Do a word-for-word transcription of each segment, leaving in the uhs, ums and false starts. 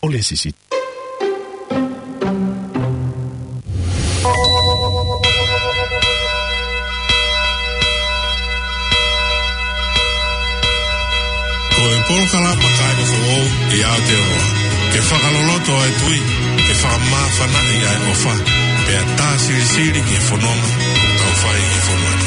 o le sisi. Polkala pakani fo i Aotearoa. Ke whakaloloto ai tui, ke whakamawhana i ai ofa. Pea tā siri siri ke whanonga, o tau whai ke whanonga.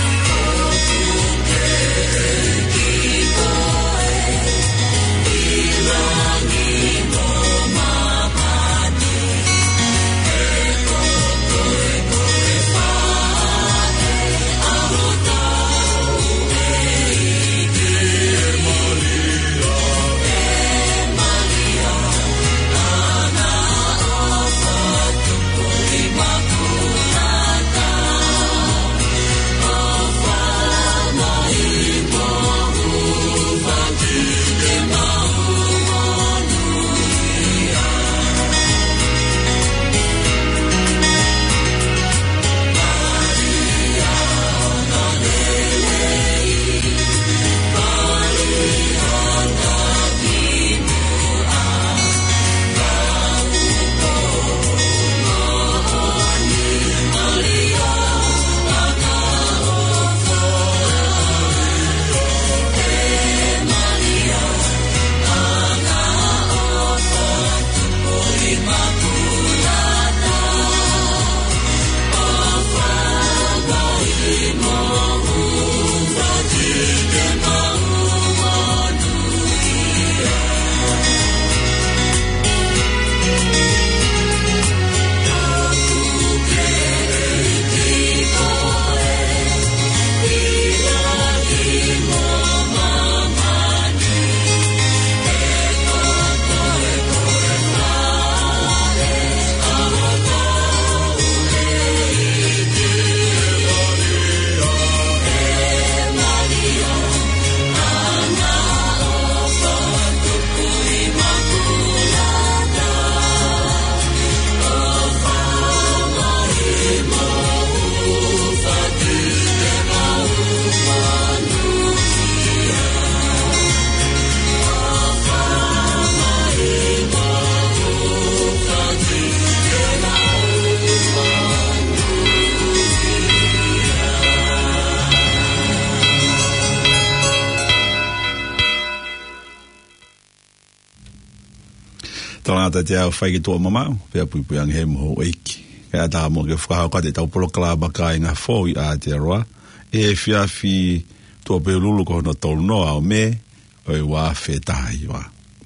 Tangata te au whai ki tō mamau, pia pui pui ang he moho eiki. Kaya tā mo ke whakahau kate tau polokala baka i ngā whau i Aotearoa, e whiawhi tō peo lulu ko hono tolu noa o me, o i wā whetahi wā.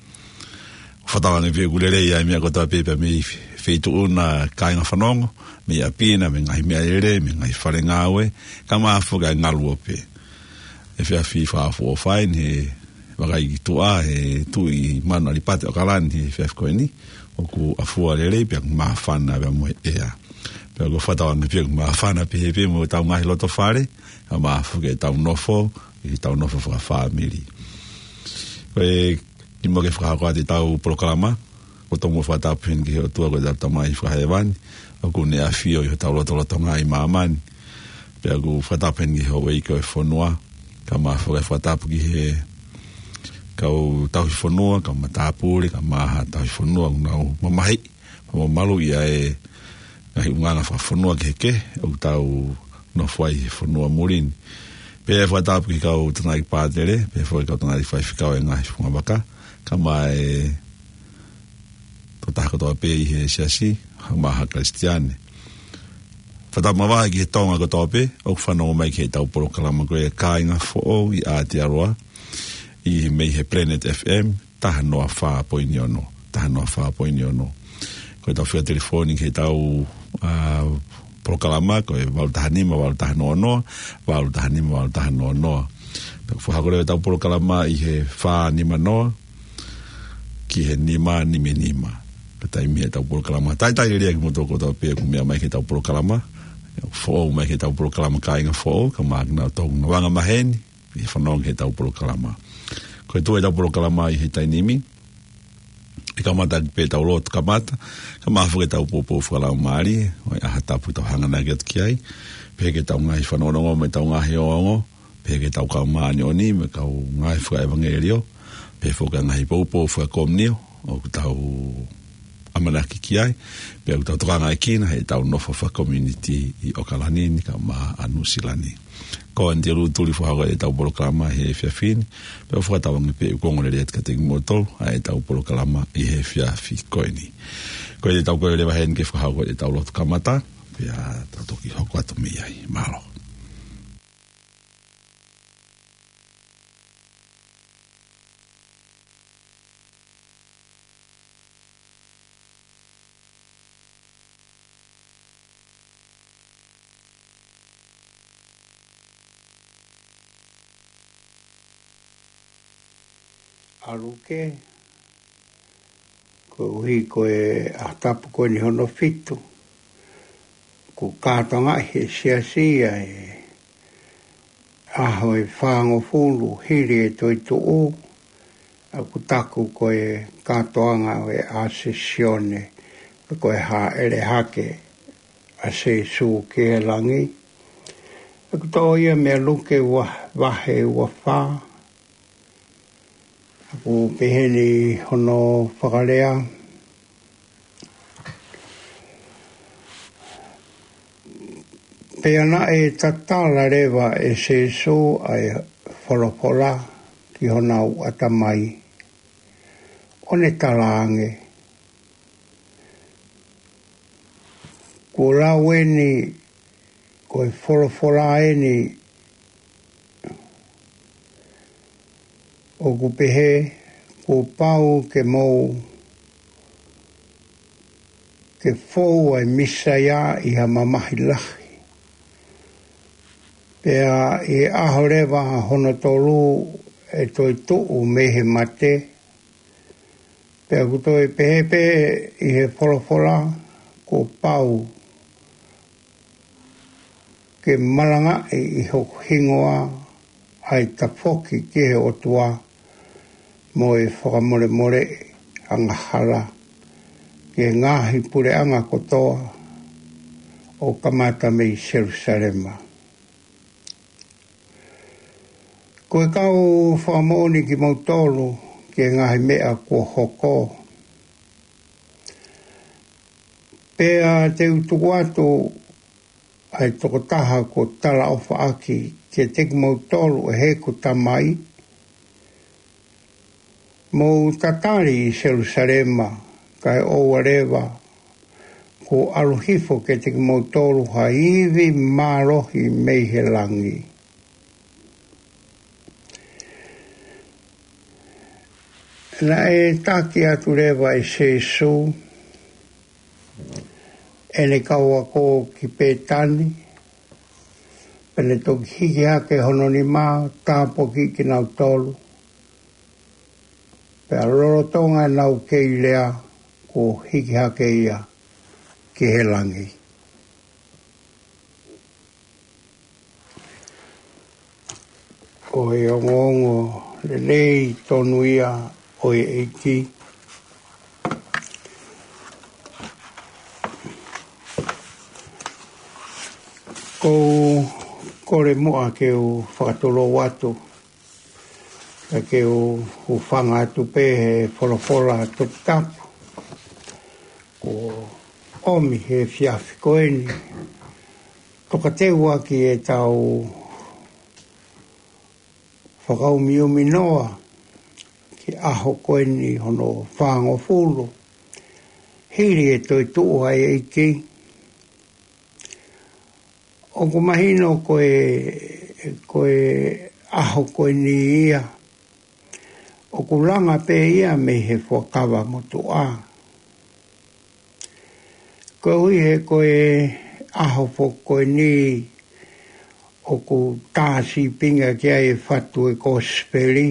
Whatawanga pia kulere ia mea kotoa pepe me i wheitu una kāinga whanongo, me ia pina, me ngai mea ere, me ngai whare ngāwe, ka maafu kai ngalu o pe. E whiawhi whaafu o whain, he wakai ki tua he tui mana li pate o kalani he whiawhi koe ni, o ku afua lere pia maa whana pia moe ea. Pia ko whatawanga pia maa whana pia he pia mo tau ngahi loto whare, ka maafu ke tau nofo, i tau nofo whaka whamiri. Koe ki mo ke whakahau te tau polokalama, o tongo whatapen ki he o tua koe tau mai whakahewani, o ku nea whio i ho tau loto loto ngai maamani. Pia ku whatapen ki he o wei koe whanua, ka maafu ke whatapu ki he kau tau hi whanua, ka matapure, ka maha tau hi whanua, nau mamahi, mamalu ia e ngahi unganga whanua ke heke, au tau no whai hi whanua morini. Pea whatapu ki kau tanai pātere, pea whai kau tanai whai whikau e ngahi whungabaka, ka mai to tako toa pea i he siasi, ha maha Kristiane. Whatapu mawahi ki he tonga ko toa pea, au whanau mai ki he tau polokalama koe kāinga who'o i Aotearoa, i mei he Planet F M, taha noa wha poini ono, taha noa wha poini ono. Koe tau whia telefoni ke tau uh, prokalama, koe walu taha nima, walu taha noa noa, walu taha nima, walu taha noa noa. Whakakore tau prokalama i he wha nima noa, ki he nima, nime nima. Katai mi he tau prokalama. Tai tai rea ki moto ko tau pia kumea mai ke tau prokalama, fō mai ke tau prokalama ka inga fō, ka maagna tau ngawanga maheni, i whanong he tau prokalama. Koe tu e tau polokalama i he tainimi, e ka mata pe tau lotu ka mata, ka mafu ke tau popo whakalau maari, o e aha tapu tau hangana ki atu ki ai, pe ke tau ngahi whanonongo me tau ngahi oongo, pe ke tau kau maani oni, me kau ngahi whaka evangelio, pe whaka ngahi popo whaka komnio, o ku tau amana kiki ai pe au tautoanga e kina he tau nofo fa community i Okalani ni ka ma anusilani ko andiru tuli fo haga e tau polokalama he fiafini pe o fata wangi pe kongo le ka te moto ai tau polokalama i he fiafi koini ko e tau ko le va hen ke fo haga e tau lot kamata pe a tau toki hoko atu mi ai malo aluke ko uhi ko e atapu ko ni hono fitu ko kātonga he sia sia e aho e whango fulu hiri e toi tu o a ku taku ko e kātoanga o e asesione ko e ha ere hake a se su ke langi a ku tō ia mea luke wa wahe wa wha Aku peheni hono whakarea. Peana e tatala rewa e se so ai wholopola ki hona u atamai. One talaange. Ko laweni ko e wholopola eni o ku pehe, ko pau ke mou, ke fōu ai misa ia i ha mamahi lahi. Pea i aho rewa hono tolu e toi tuu mehe mate, pea ku toi pehe pehe i he wholofola, ko pau ke malanga i hoko hingoa ai tafoki ke he otua, mo e whakamore more anga hala ke ngahi pure anga kotoa o kamata me i Jerusalema. Ko e kau whamoni ki mautolu ke ngahi mea ko hoko. Pea te utuku atu ai toko taha ko tala ofa aki ke teki mautolu e he ko tamai mo tatari i Jerusalema kai o warewa ko aluhifo ke te mautolu haivi marohi meihe langi. Na e taki atu rewa e Jesu ene kaua ko ki petani pene toki hiki hake hono ni maa tāpo ki ki nau tolu. Pea rorotonga nau kei lea ko hiki hake ia ki he langi. Ko e ongo ongo le lei tonu ia o e eiki. Ko kore mua ke o whakatolo watu. Ke o whanga atu pe he wholofola tup tapu. Ko omi he fiafi koeni. Toka te ua ki e tau whakau miumi noa ki aho koeni hono whango fulu. Hiri e toi tuu ai eiki. O ko mahino koe, koe aho koeni ia. O ku langa pe ia me he whakawa motu a. Ko hui he koe aho fo koe ni o ku tāsi pinga kia e whatu e kosperi.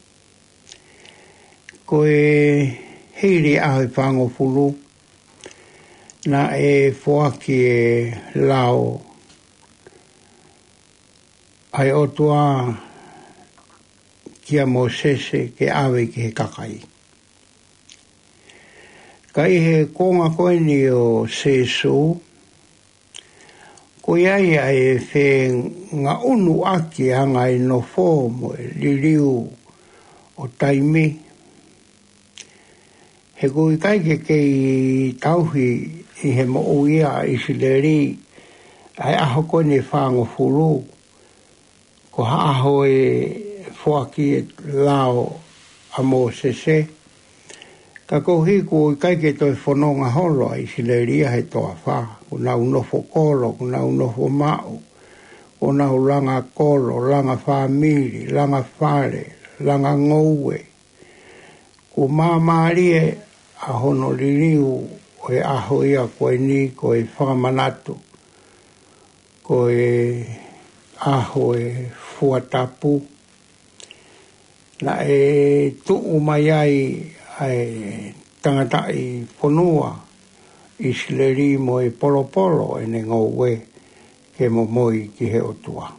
Koe hiri aho e whango fulu na e whoaki e lao ai otua kia Mosese ke awe ki he kakai. Kai he konga koeni o Sesu, ko iai ai e whe ngā unu aki hanga i no fō mo e liriu o taimi. He kui kai ke kei tauhi i he mo uia i sileri ai aho koe ne whango furu. Ko haaho e fuaki e lao a mo sese. Ka kohi ko i kai ke toi whanonga holo i sileri he toa wha. Ko nau nofo kolo, ko nau nofo mao. Ko nau langa kolo, langa whamiri, langa whare, langa ngoue. Ko mamari e a hono liriu o e aho ia koe ni ko e whakamanatu. Ko e aho e fuatapu. Na e tuu mai ai ai tangata i whanua i sileri mo e polo polo e ne ngoue ke mo moi ki he otua.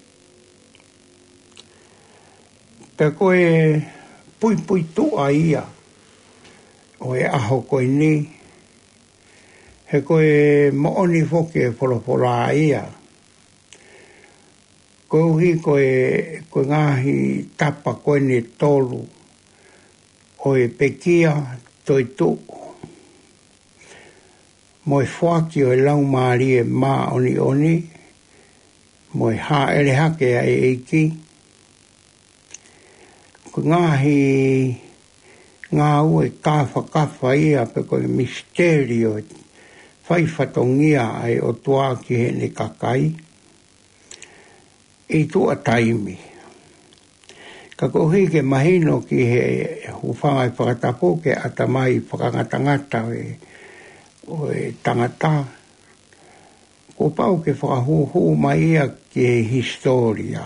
Pe koe pui pui tua ia o e aho koe ni, he koe mooni foke e wholopola ia. Koe uhi koe, koe ngahi tapa koe ni tolu, o e pekia toi tu. Mo e whaki o e lau maari e maa oni oni, mo e ha ere hake a e eiki. Koe ngahi ngā ue kāwha kawha ia pe koe misterio whai whatongia ai o tua ki he ne kakai. I tua taimi. Ka kohi ke mahino ki he hufanga i whakatapu ke atamai whakangatangata o e, o e tangata. Ko pau ke whakahuhu mai ia ki he historia.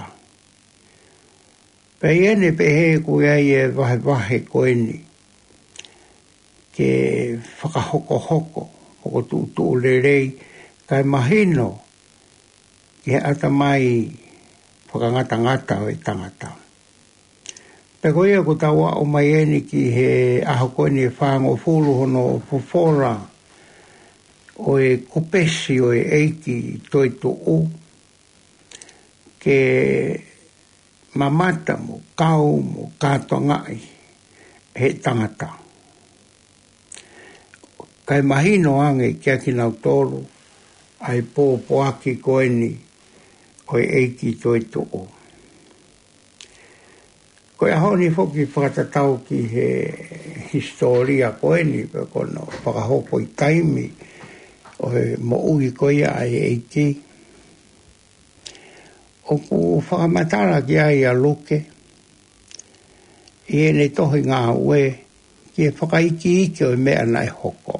Pe ene pe he koe ai e vahe vahe koeni. Ke whakahoko hoko, hoko tu tu le rei, kai mahino ke atamai whakangata ngata o e tangata. Pe koe ia ko tawa o mai eni ki he aho koeni e whango fulu hono fufora o e kupesi o e eiki toi tu u. Ke mamata mo, kau mo, kato ngai he tangata. Kai mahino ange kia ki nau tolu, ai pō poaki koeni o e eiki toi tuo. Koe ahoni foki whakatatau ki he historia koeni, pe kono whakahoko i taimi o he mo ui koia ai eiki. O ku whakamatara ki ai a luke, i ene tohi ngā ue, ki e whakaiki ike o mea nai hoko.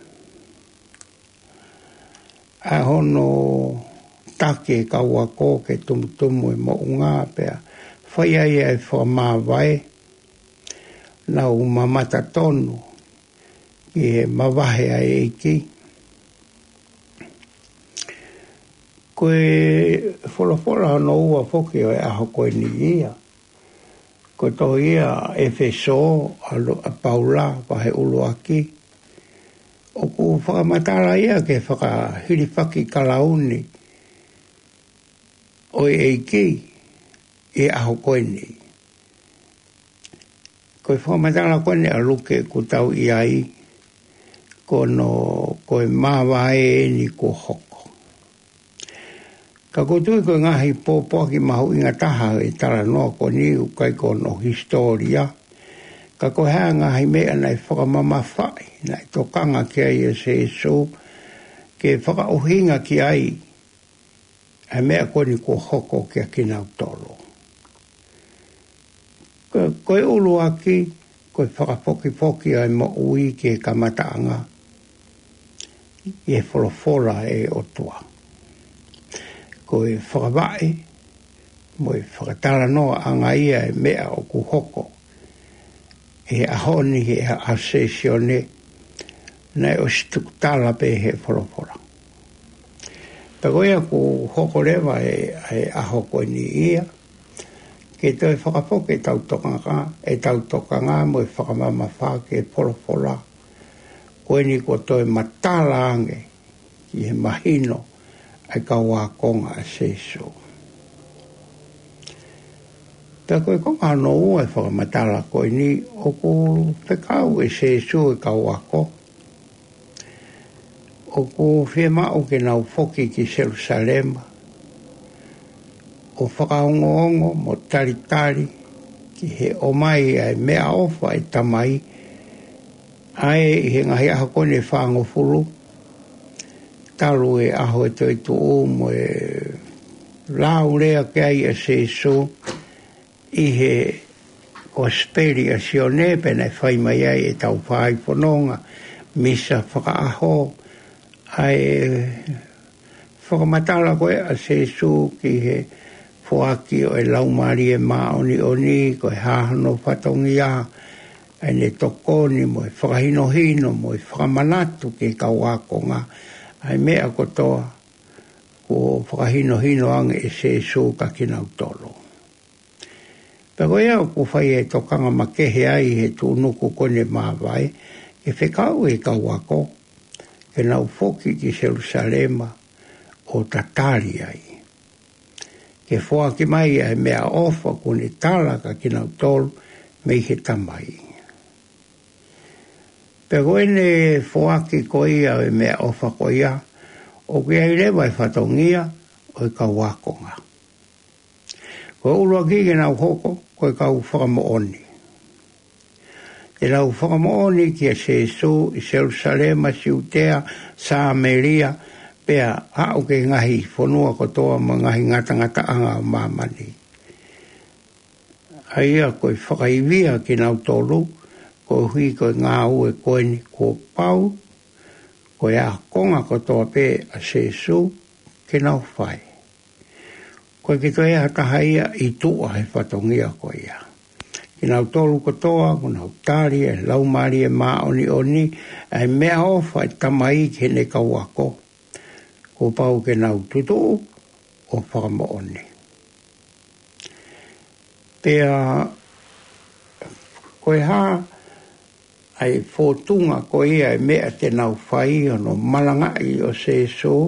A hono take kaua ko ke tumutumu e mo ngā pea, whai ai ai whamawai, nau mamata tonu, ki he mawahe ai eiki. Koe wholawhola hono ua whoki o e aho koe ni ia. Koe toh ia e wheso a paula wahe ulu aki. O ku whakamatara ia ke whakahiriwhaki kalauni o e eiki e aho koe ni. Koe whakamatara koe ni a luke ku tau iai kono koe mawae ni ko hoko. Ka kutui koe ngahi pōpō ki mahu inga taha e tara noa ko ni ukai kono historia. Ka koe hea ngahi mea nei whakamama whai, nei tokanga ki ai e se so, ke whakauhinga ki ai, e mea koe ni ko hoko ki a kinau tolo. Koe ulu aki, koe whakapoki poki ai mo ui ki e kamataanga, i e wholofora e otua. Ko e whakawai, mo e whakatara noa anga ia e mea o ku hoko. E ahoni he a sesione, nei o stukutala pe he wholofora. Ta koea ku hoko rewa e, e aho koe ni ia, ke toi whakapoke e tautokanga, e tautokanga mo e whakamama wha ke wholofora. Koe ni ko toi matala ange, ki he mahino, ai ka wā konga a seso. Pea koe ko ano ua e whakamatala koe ni o ko whekau e se su e kau ako. O ko whiema o ke nau whoki ki Jerusalema. O whakaongo-ongo mo tari-tari ki he o mai ai mea ofa e tamai. Ai he ngahi aha kone whango fulu. Talu e aho e toi tu o mo e lau rea ke ai e se su. I he osperi a sione pena e whai mai ai e tau whai whanonga. Misa whakaaho. Ai whakamatala koe a se su ki he whoaki o e laumari e maoni oni ko e hahano whatongia e ne tokoni mo e whakahino-hino mo e whakamanatu ki kauakonga ai mea kotoa ko whakahino-hino ange e se su ka kinau tolo. Pero ea ko whai e tokanga makehe ai he tūnuku kone mawai e whekau e kauako ke nau whoki ki Jerusalema o tatari ai. Ke whoaki mai ai mea ofa kone talaka ki nau tolu mei he tamai. Pero ene whoaki ko ia e mea ofa ko ia o ke ai lewa e whatongia o e kauakonga. Ko ulua ki ke nau hoko ko e kau whakamooni. E nau whakamooni ki a Jesu i Jerusalema, Siutea, Samaria, pea hao ke ngahi whanua kotoa ma ngahi ngata-ngata anga o mamani. Aia koe whakaivia ki nau tolu, ko hui koe ngā ue koeni ko pau, koe a konga kotoa pe a Jesu ki nau whai. Koe ki toi hatahaia i tua he whatongia koe ia. Ki nau tolu kotoa, ko nau tari e laumari e maoni oni, e mea ofa e tamai ki ne kauako. Ko pau ke nau tutu o whakamooni. Pea koe ha ai fōtunga ko ia e mea te nau whai ono malangai o se so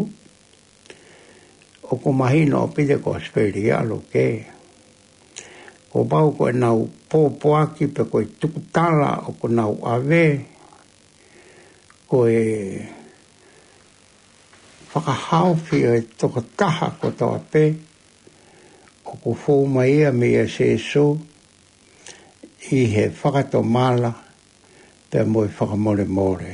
o ko mahino o pide ko speri alo ke. Ko pau ko e nau pōpoaki pe ko e tukutala o ko nau ave ko e whakahauwhi o e tokotaha ko toa pe o ko fōma ia me ia se so i he whakato mala pe mo e whakamore more.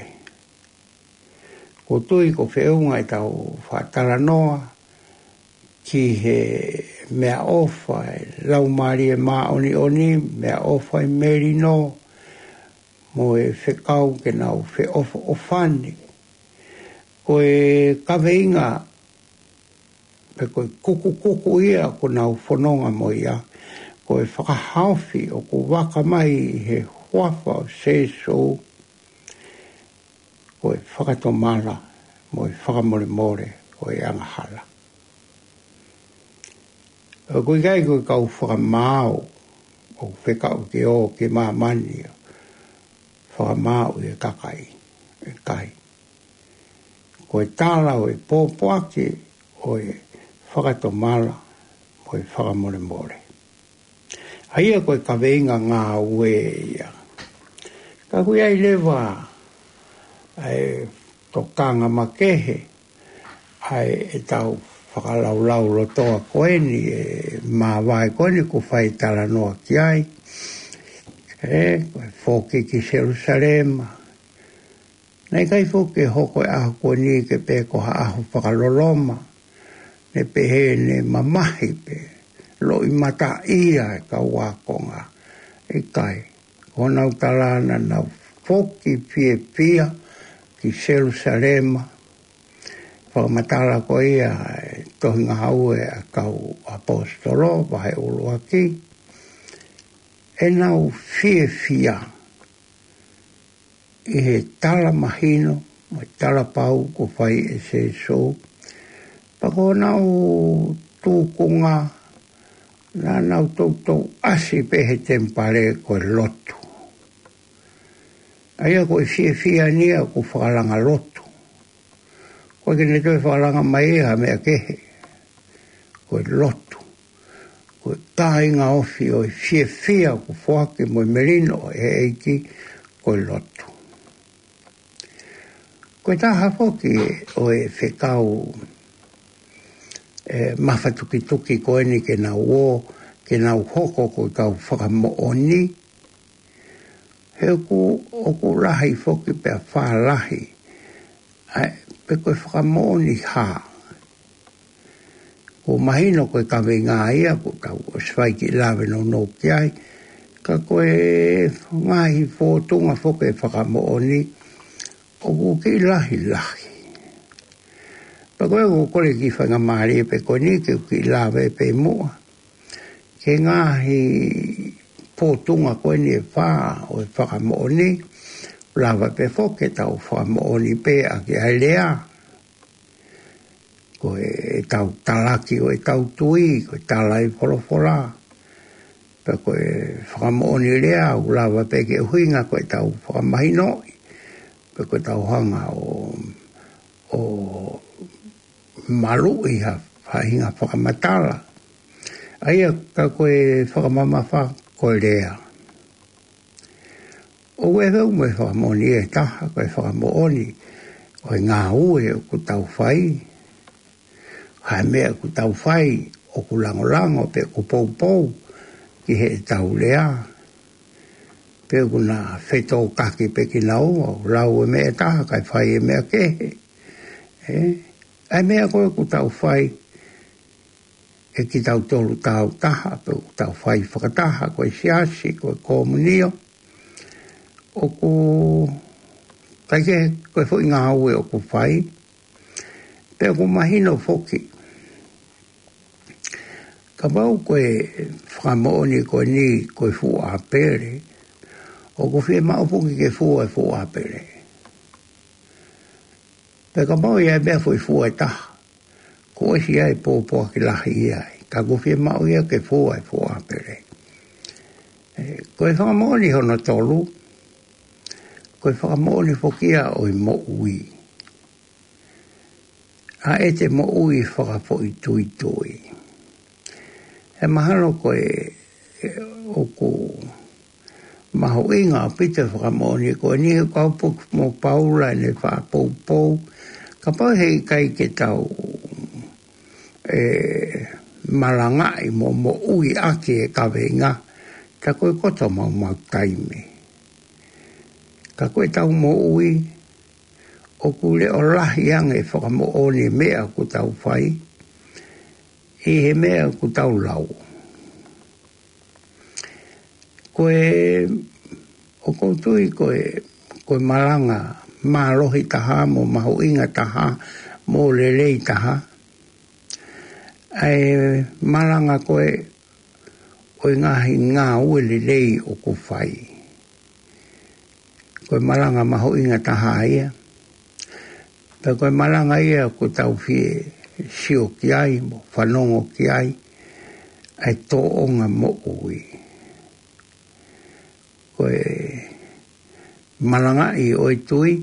Ko tui ko whiunga i tau whatara noa ki he mea ofa e laumari e maoni oni, mea ofa e meri no, mo e whekau ke nau whe ofa ofani. Ko e kaweinga pe ko e kuku kuku ia ko nau whanonga mo ia, ko e whakahauwhi o ko waka mai he huafa o se so, ko e whakatomala mo e whakamore more o e angahala. O koe kai koe kau whakamao o whekau ke o ke mamani whakamao e kakai e kai. Ko e tala o e pōpoake o e whakatomala o e whakamore more. Haia koe ka veinga ngā ue ia. Ka koe ai lewa ai tokanga makehe ai e tau whakalaulau lotoa koeni e mawai koeni ko whai tala noa ki ai. E koe whoki ki Jerusalema. Nei kai whoki hoko e aho koeni ke pe ko ha aho whakaloloma. Ne pehe ne mamahi pe. Lo i mata ia e ka wakonga e kai. Ko nau talana nau whoki pie pia ki Jerusalema. Whakamatala ko ia e tohinga haue a kau apostolo, wahe ulua ki. E nau fie fia i he tala mahino, mai tala pau ko whai e se so. Pako nau tūkunga, nā nau tautou asi pehe tempare ko e lotu. Aia ko e fie fia nia ko whakalanga lotu. Ko e kene toi whakalanga mai eha mea kehe. Ko e lotu. ko tai ngā ofi o fia fia ko whake mo merino e eiki ko lotu. Ko taha whoki o e whekau e mawhatuki tuki ko eni ke nau o, ke nau hoko ko kau whakamooni. He ku o ku lahi whoki pe a whalahi. Ai, pe koe whakamooni haa. Ko mahino koe kawe ngā ia, ko tau o swaiki lawe no no ki ai, ka koe ngahi fōtunga whoke whakamooni, o ku ki lahi lahi. Pa koe ko kore ki whanga maari pe koe ni ki ki lawe pe mua. Ke ngahi fōtunga koe ni e whā o e whakamooni, lawa pe whoke tau whakamooni pe a ki ai lea. Ko e tau talaki o e tau tui, ko e talai wholofola. Pa ko e whakamooni lea, u lawa pe ke huinga ko e tau whakamahinoi. Pa ko e tau hanga o, o maru i ha whahinga whakamatala. Aia ka ko e whakamamafa ko e lea. O e veu me whakamooni e taha, ko e whakamooni o e ngā ue o ku tau whai. Hai mea ku tau whai o ku langolango pe ku pou pou ki he tau lea. Pe ku na whetau kaki pe ki nau o lau e mea taha kai whai e mea kehe. Eh? Ai mea koe ku tau whai e ki tau tolu tau taha pe ku tau whai whakataha koe siasi koe komunio. O ku kai ke koe fui ngā ue o ku whai. Pe ku mahino whoki. Ka wau koe whakamooni koe ni koe fu a pere, o ko whie maupuki ke fu e fu a pere. Pe ka mau ia mea fui fu e taha, ko esi ai pōpua ki lahi iai, ka ko whie mau ia ke fu e fu a pere. Koe whakamooni hono tolu, koe whakamooni whokia o i mo ui. A e te mo ui whakafo i tui tui. E mahalo koe o ku maho inga o pita whakamooni koe ni he kaupuk mo paula ne wha pou pou. Ka pau hei kai ke tau e, malangai mo mo ui ake e kawenga. Ka koe koto mau mau taime. Ka koe tau mo ui o ku le o lahi ange whakamooni mea ku tau whai. I he mea ku tau lau. Koe, o koutui koe, koe malanga, mālohi taha, mo maho inga taha, mo lelei taha. Ai malanga koe, koe ngahi ngā ue lelei o ku whai. Koe malanga maho inga taha ia. Pe koe malanga ia ku tau fie, sio ki ai, mo whanongo ki ai, ai tō onga mo ui. Koe malanga i oi tui,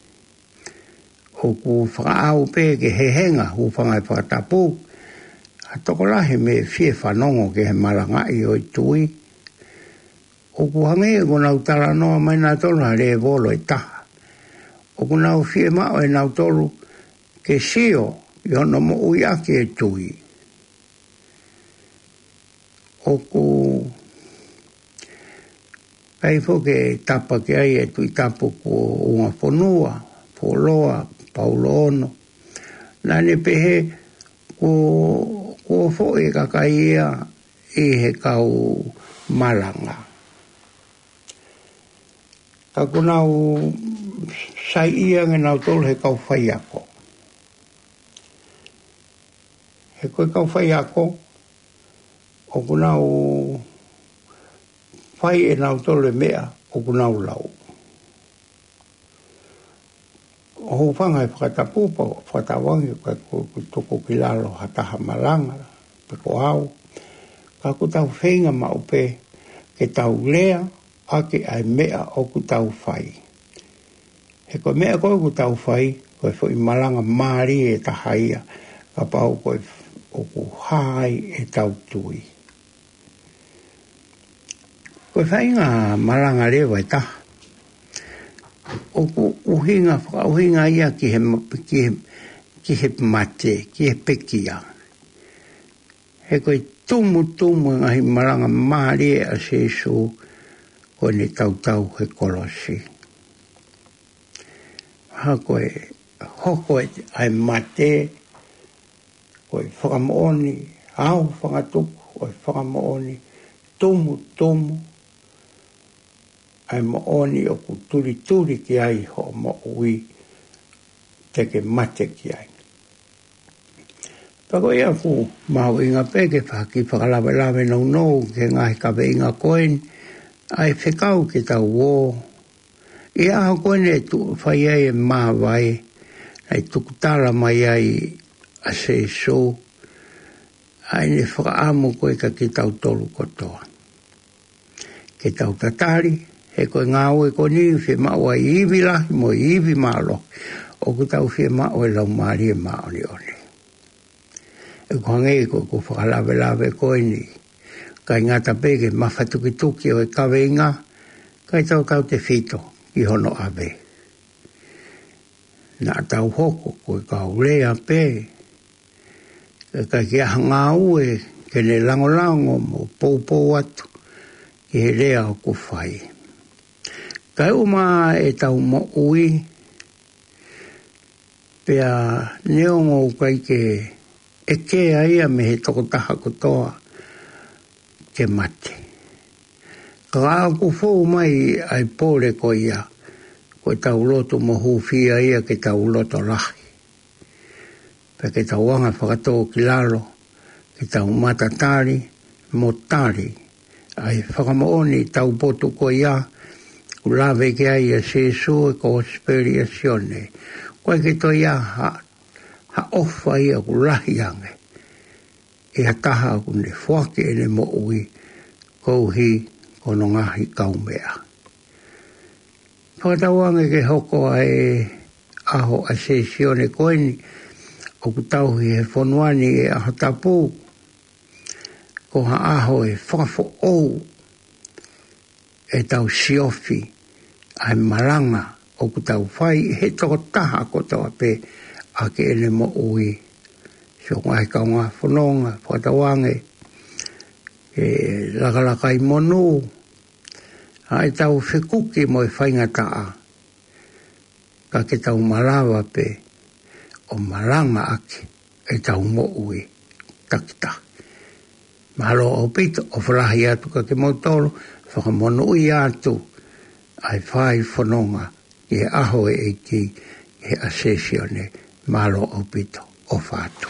o ku whakaau pē ke he henga, hu whangai whakatapu, a toko lahi me fie whanongo ke he malanga i oi tui, o ku hange e ko nau tala noa mai nā tolu ha le volo e taha, o ku nau fie mao e nau tolu ke sio, i hono mo ui ake e tui. O ku ai fo ke tapa ke ai e tui tapu ko unga whanua, po loa, paulo ono. Nane pehe ko, ko fo e kakaia i he kau malanga. Ka kunau sai ia nge nau tolu he kau whai ako. He koe kau whai ako, o kunau whai e nau tole mea, o kunau lau. O hou whangai whakatapupa, whatawangi, koe koe toko ki lalo hataha malanga, pe ko au. Ka ku tau whenga mau pe, ke tau lea, ake ai mea o ku tau whai. He koe mea koe ku tau whai, koe fo i malanga maari e tahaia, ka pau koe o ku hai e tau tui. Koe whainga maranga rewa i taha. O ku uhinga, uhinga ia ki he, ki he, ki he mate, ki he pekia. He koe tumu tumu ngahi maranga maari a se so koe ne tau tau he kolosi. Ha koe hoko e ai mate, koe whakamooni, au whakatuku, koe whakamooni, tumu tumu, ai mooni o ku turi turi ki ai ho mo ui teke mate ki ai. Pako ia ku mau inga peke whaki whakalawe lawe nau nou ke ngahi kawe inga koen ai whekau ki tau wō. I aha koen e tu whai ai e maa vai ai tukutala mai ai a se so ai ne whakaamu koe ka ki tau tolu kotoa. Ke tau tatari he koe ngā oe ko ni whi mao ai iwi lahi mo iwi malo o ku tau whi mao e lau maari e mao ni oni. E ko hangei koe ko whakalawe lawe koe ni kai ngata peke mawhatukituki o e kawe inga kai tau tau te whito i hono awe. Nā tau hoko koe kau lea pe kai ki aha ngā ue ke ne lango lango mo pou pou atu ki he lea o ku whai. Kai uma e tau mo ui pea neongo kai ke e ke aia me he toko taha kotoa ke mate. Ka aku fōu mai ai pōre ko ia ko tau loto mo hūwhia ia ke tau loto lahi. Pea ke tau wanga whakatō ki lalo ke tau matatari mo tari ai whakamooni tau potu ko ia ulawe ke ai a se so e ko speriasione. Koe ke to ia ha, ha ofa ia ku lahi ange. E ha taha ku ne whake e ne mo ui kouhi kono ngahi kaumea. Whakatawange ke hoko ai aho a se sione koeni o ku tauhi he whonuani e aho tapu ko ha aho e whakafo ou e tau siofi ai maranga o ku tau whai he toko taha ko tau ape a ke ene mo ui. So ngai kaunga whanonga, whakatawange, e lakalaka i monu, ai tau whikuki mo e whainga taa, ka ke tau marawa pe o maranga ake e tau mo ui takita. Mahalo o pito o whalahi atu ka ke motolo, whakamonu i atu ai whai whanonga i e aho e ki e asesione mahalo o pito o whātu.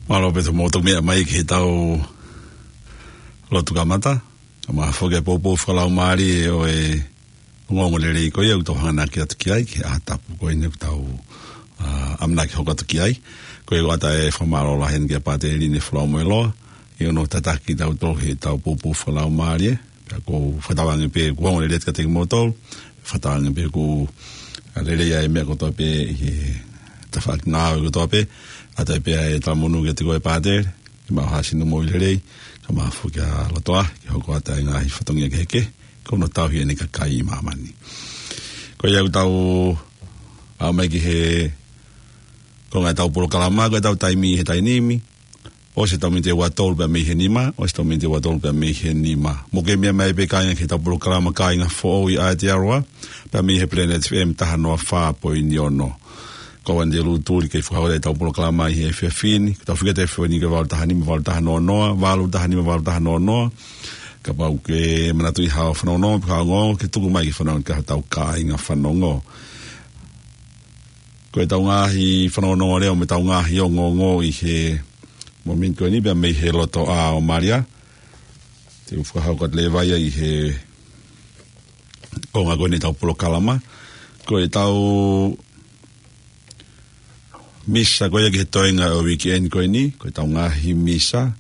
Malo pe to moto mea mai ki tau lotu kamata. Ma foge popo fala mari o e ngongo le le ko ye to hana ki atu ki ai ki ata ko ine tau amna ki hoka ki ai ko e wata e famalo la hen ke pate ni flo mo lo e no tataki tau to he tau popo fala mari ko fatawang pe ko ngongo le ka te moto fatawang pe ko le le ya me ko to pe ta fak na ko to pe ata pe e ta monu ke te ko e pate ma hasino mo le le ma fuga la toa ki hoko ata nga i fatongia ke ke ko no tau hi ni ka kai mamani ko ia tau a mai ki he ko nga tau polo kalama ko tau taimi he tainimi o se tau minte wa tol ba me he nima o se tau minte wa tol ba me he nima mo ke mia mai be kai ke tau polo kalama kai nga fo i a te arwa ba me he Planet F M ta no fa po i no ko ande lu tuli ke fu haole tau polo kalama i he fini tau fuga te fini ke valta hani me valta no no valu ta hani me valta no no ka pau ke manatu i ha fa no no ka ngo ke tu mai fa no ka tau ka inga fa no ngo ko tau nga hi fa no no le o me tau nga hi ngo ngo i he momento ni be me he loto a o maria te fu ha ko le vai i he ko nga ko ni tau polo kalama ko tau misa ko ia ki toinga o weekend ko ni ko tau ngahi misa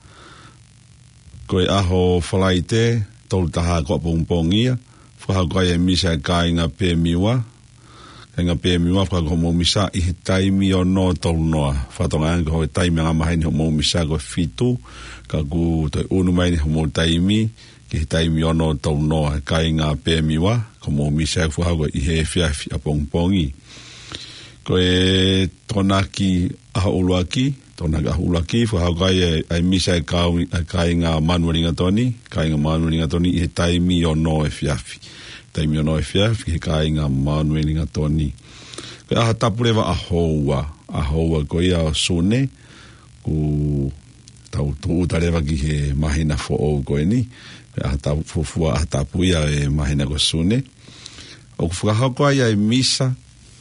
ko aho falaite tol taha ko pongpongia fa ko ia misa kai nga pe miwa nga pe miwa fa ko mo misa i taimi o no tol no fa tonga ko taimi nga mai mo misa ko fitu ka ku to unu mai mo taimi ki taimi o no tol no kai nga pe miwa ko mo misa fa ko i he fia a pongpongi ko e tonaki a uluaki tonaki a uluaki fa hagai ai misa e kau kai nga manuelinga toni kai nga manuelinga toni e taimi o no e fiafi taimi o no e fiafi kai nga manuelinga toni ko a tapureva a hoa a hoa ko ia sune ku tau tu tareva ki he mahina fo o ko ni a tapu fofua a tapu ia e mahina ko sune o ku fa hagai ai misa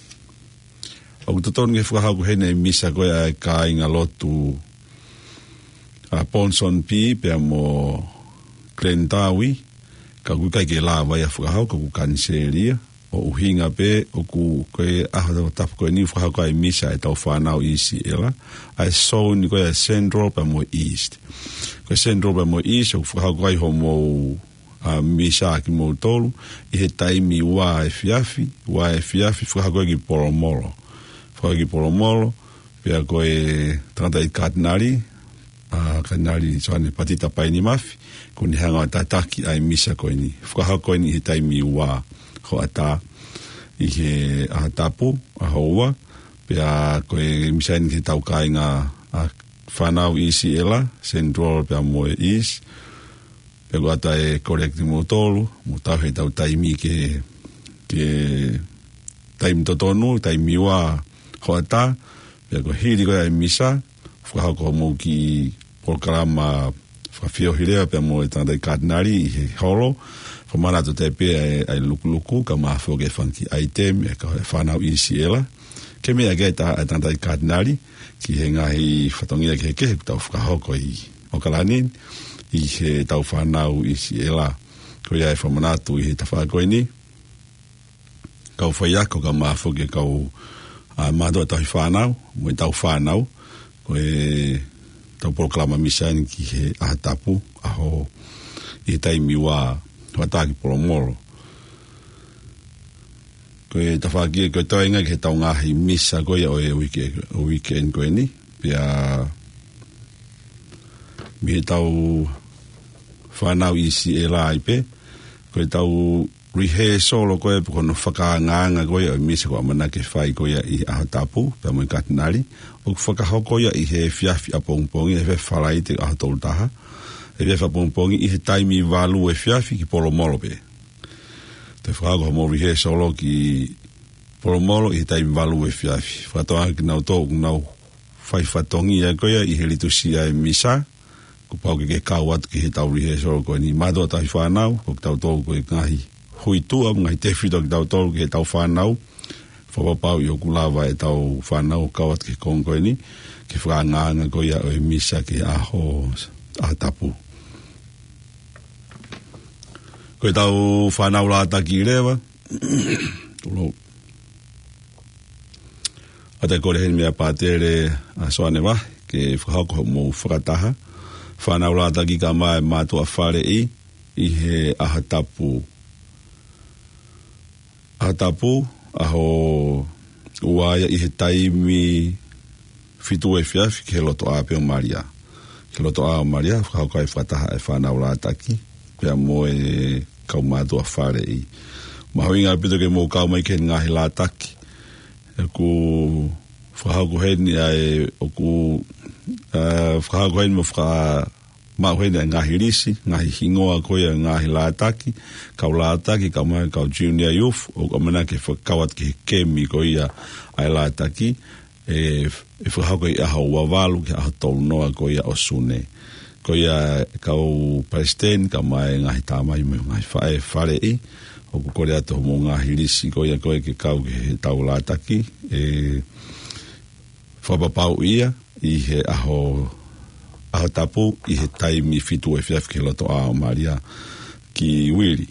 o tuton nge fuha ko hene misa ko ai ka inga lotu a Ponson P pe mo Klentawi ka ku kai ke la vai fuha ko ku kanselia o hinga pe o ku ko a ho tap ko ni fuha ko ai misa e tau fanau isi ela ai so ni ko ai central pe mo east ko central pe mo east o fuha ko ai ho mo a misa ki mo tolu i he taimi wa e fiafi wa e fiafi fuha ko ki poromolo Fagi poromolo, pia koe tangata i katinari, a katinari soane patita pai ni mafi, kuni hanga tataki ai misa koe ni. Fukaha koe ni he taimi ua ho ata i he ahatapu, a hoa, pia koe misa ni he tau kai ngā a whanau isi ela, central pia moe is, pia koe ata e korekti mo tolu, mo tau he tau taimi ke, ke taimi totonu, taimi ua, Hoata, pia ko hiri ko ai misa, fukaha ko mo ki polkarama whawhio hirea pia mo e tanda i katinari i he holo, whamana to te pia ai lukuluku, ka mahafo ke whanki item, e ka whanau isi ela, ke mea ke ta ai tanda i katinari, ki he ngahi whatongia ke ke, tau fukaha ko i okalanin, i he tau whanau isi ela, ko ia e whamana tu i he tawhako ini, kau whaiako ka mahafo ke kau a mado tau whanau, mo tau whanau, ko e tau proklama misan ki he ahatapu, aho i taimi wa wataki poromoro. Ko e tawhaki e koe toenga ki he tau ngahi misa koe o e o weekend koe ni, pia mi he tau whanau isi e la ipe, ko e tau rehearsal ko e ko no whakaanganga ko e misa ko amana ke whai ko i ahatapu pe mo katinari o whakahoko ia i he fiafi a pongpongi e he whalai te ahatoltaha e he whapongpongi i he taimi walu e fiafi ki poromolo pe te whakago mo rehearsal ki poromolo i he taimi walu e fiafi whatoa ki nau tō nau whai whatongi e ko ia i he litusia e misa ko pau ke ke kawat ki he tau rehearsal ko ni mado tahi whanau ko tau tō ko i ngahi hui tua ngai te whito ki tau tolu ki he tau whanau whapapau i oku lava e tau whanau kawat ke kongo ni, ke whanganga ko ia o e misa ke aho a tapu. Ko e tau whanau la taki rewa, tulo. A te kore heni mea pātere a soane wa, ke whahako mo whakataha, whanau la taki ka mai mātua whare i, i he aha tapu. Aha tapu, aho uaia i he taimi fitu e fiafi ke loto a peo Maria. Ke loto a Maria, whakauka e whataha e whanau la taki, pia mo e kau mātua whare i. Maho inga pito ke mō kau mai ke ngahi la taki, e ku whakauku heni ai o ku whakauku heni mo whaka mau heni a ngahi risi, ngahi hingoa koia ngahi la taki, kau la taki, kau mai kau junior youth, o ka mana ke whakawat ke kemi koia ai la taki, e whakauku i aha wawalu ke aha tolu noa koia o sune. Koia kau Palestine, kau mai ngahi tāmai me ngahi whae whare i, o ku kore ato mo ngahi risi koia koe ke kau ke tau la taki, e whapapau ia, i he aho aho tapu, i he taimi fitu e whiaf ke loto a Maria ki wiri.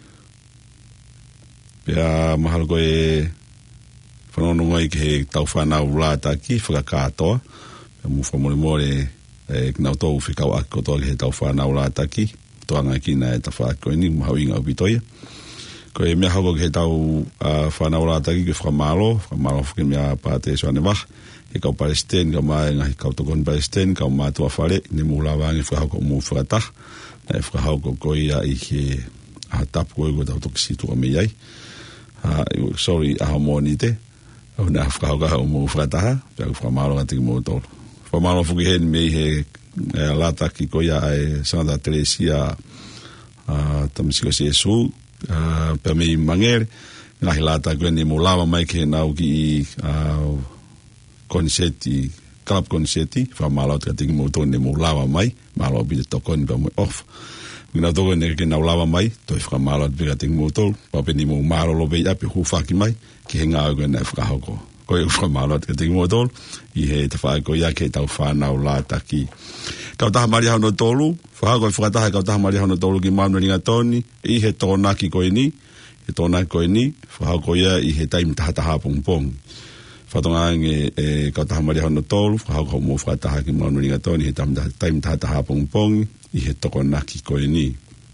Pea mahalo koe whanononga i ke he tau whanau la taki, whakakatoa, pea mu whamore more e knau tau whikau aki kotoa ke he tau whanau la taki, toanga kina e ta whakoe ni, mahau inga upitoia. Ko e mea hako ke he tau uh, whanau la taki ke whamalo, whamalo whuke mea pāte soane wah, e kau Palestine, kau mai ngahi kau tokon Palestine, kau mātua whare, ne mūla wangi whakahauko mō whakatah, na e whakahauko koe ia i ke aha tapu koe koe tau toki situ a mei ai. Uh, sorry, aha mō ni te, au nea whakahauka hau mō whakataha, pia ku whamalo ngati ki mō tolu. Whamalo whuki hen mei he e, lataki koe ia e Santa Teresia uh, tamisiko si e su, uh, pia mei mangere, ngahi lataki koe ne mō lawa mai ke nau ki i uh, Koniseti, Club Koniseti, wha malo te tingi mo tōne mo lawa mai, malo bide tokoni pa mo off. Ngina toko ne ke nau lawa mai, toi wha malo te pika tingi mo tōlu, papeni mo malo lo bei api hufaki mai, ki he ngā koe nei whakahoko. Koe wha malo te tingi mo tōlu, i he te whaako ia ke tau whanau la taki. Kau taha mari hau no tōlu, whahako e whakataha kau taha mari hau no tōlu ki Manu Ringa Toni, i he tōnaki koe ni, he tōnaki koe ni, whahako ia i he taimi tahataha pongpong. Whatongange e kau taha mari hau no tōlu, whahako mō whakataha ki Manu Ringa Toni, he taimi tahataha pongpong, i he tokonaki koe ni.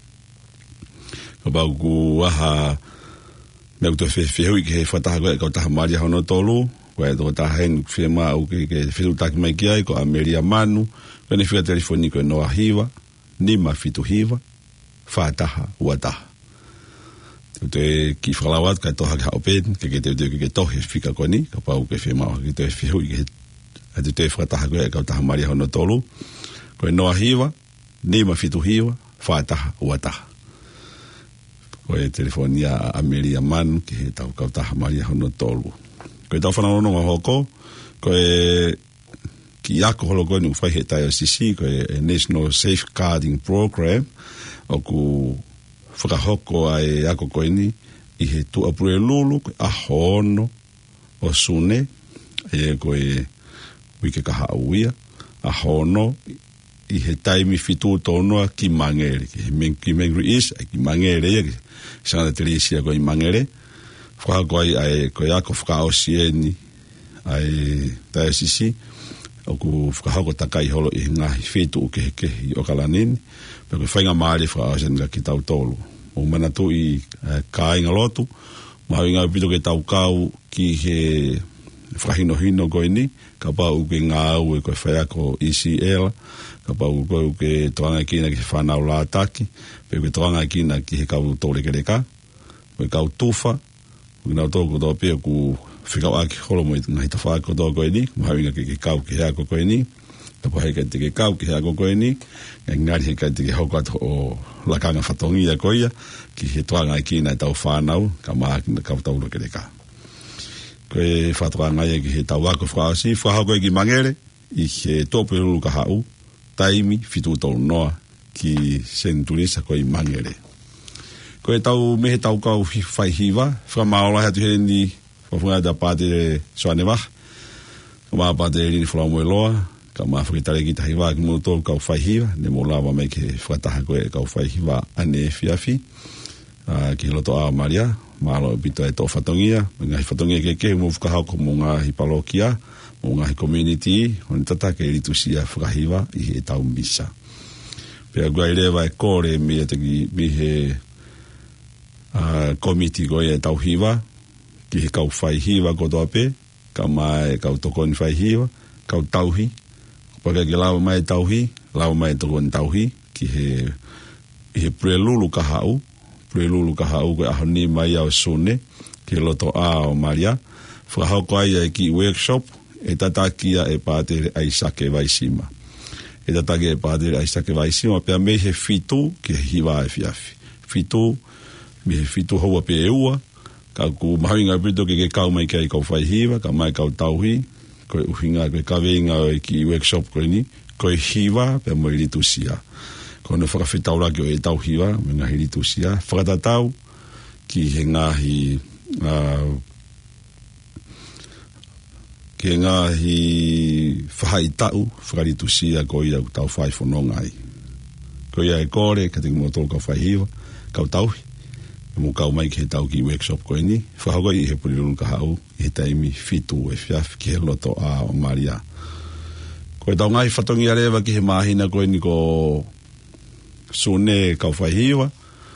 Ka pau ku aha, mea kutu e whewhi ki he whataha koe kau taha mari hau no tōlu, koe toko taha hengu ki whema au ke ke whirutaki mai ki ai, ko Ameria Manu, koe ne whika telefoni koe noa hiwa, nima fitu hiwa, whataha uataha. Te ki whakalawat, kai toha ki haopen, ke ke te te ke tohe whika koe ni, ka pau ke whemau, ke te whihui ke he te whakataha koe, kau taha mari hau no tōlu, koe noa hiwa, nima fitu hiwa, whataha uataha. Koe telefonia a Ameria Manu, ke he tau kau taha mari hau no tōlu. Koe tau whananonga hoko, koe ki ako holo koe ni uwhai he tai o sisi, koe National Safeguarding Program, o ku whakahoko ai ako koe ni, i he tuapure lulu, koe ahono, o sune, e koe wike kaha auia, ahono, i he taimi fitu tonoa ki mangere, ki he mengri is, ki mangere, ki Santa Teresia koe i mangere, whakahoko ai ai koe ako whakaosieni, ai tai sisi, o ku whakahoko takai holo i ngahi fitu uke he kehi o kalanini, pero whainga maari whakaosieni ka ki tau tolu. O manatu i uh, kāinga lotu, mahu inga pito ke tau kau ki he whahino hino koe ni, ka pau ke ngā au e koe whaiako I C L, ka pau koe ke toanga kina ki whanau la taki, pe ke toanga kina ki he kau tōre ke reka, koe kau tufa, koe nau tōku tō pia ku whikau aki holo mo i ngahi ta whaako tō koe ni, mahu inga ke ke kau ki heako koe ni, ka pau hei te ke kau ki heako koe ni, ngari he kai te ke haukat o lakanga whatongi a koia, ki he toanga i kina e tau whanau, ka maa kina kau tau loke reka. Koe whatoanga ia ki he tau wako whaasi, whahau koe ki mangere, i he tōpe ruru ka hau, taimi fitu tau noa ki senturisa koe i mangere. Koe tau mehe tau kau whai hiwa, whamaola hatu he ni Whafunga da pāte soane wah. Ka maa pāte rini whura moe loa. Ka maa whakitare ki tahi wā ki mō tōru kau whaihiwa. Ne mō lawa mai ke whakataha koe kau whaihiwa ane e whiawhi. Uh, ki loto a Maria. Maa lo pito e tō whatongia. Ngahi whatongia ke ke mō whakahau ko mō ngahi palokia. Mō ngahi community. Hone tata ke ritusia whakahiwa i he tau misa. Pea guai rewa e kore mi e teki mi he uh, komiti koe e tau hiwa. Ki he kau whaihiwa kotoa pe. Ka mai kau tokoni whaihiwa. Kau tauhi. Paka ki lawa mai tauhi. Lawa mai tokoni tauhi. Ki he, he prelulu ka hau. Prelulu ka hau koe ahoni mai au sone. Ki loto a o Maria. Whakahau koe ai ki workshop. E tatakia e pātere aisake vaisima. E tatakia e pātere aisake vaisima. Pea me he fitu ki he hiwa e fiafi. Fitu. Me he fitu haua pe e ua. Ka ku mahinga pito ke ke kau mai kia i kau whaihiwa, ka mai kau tauhi, koe uhinga, koe kaweinga o ki workshop koe ni, koe hiwa, pe mo i ritusia. Koe ne whakawhitaura ki o e tauhiwa, me ngahi ritusia. Whakatatau, ki he ngahi, uh, ki he ngahi whahaitau, whakaritusia koe i au tau whai whanongai. Koe ia e kore, ka te kumoto kau whaihiwa, kau tauhi. Mo kau mai ki he tau ki workshop koe ni. Whahauka i he purirun ka hau, i he taimi fitu e whiaf ki he loto a o Maria. Koe tau ngai whatongi arewa ki he mahina koe ni ko sune kau whaihiwa.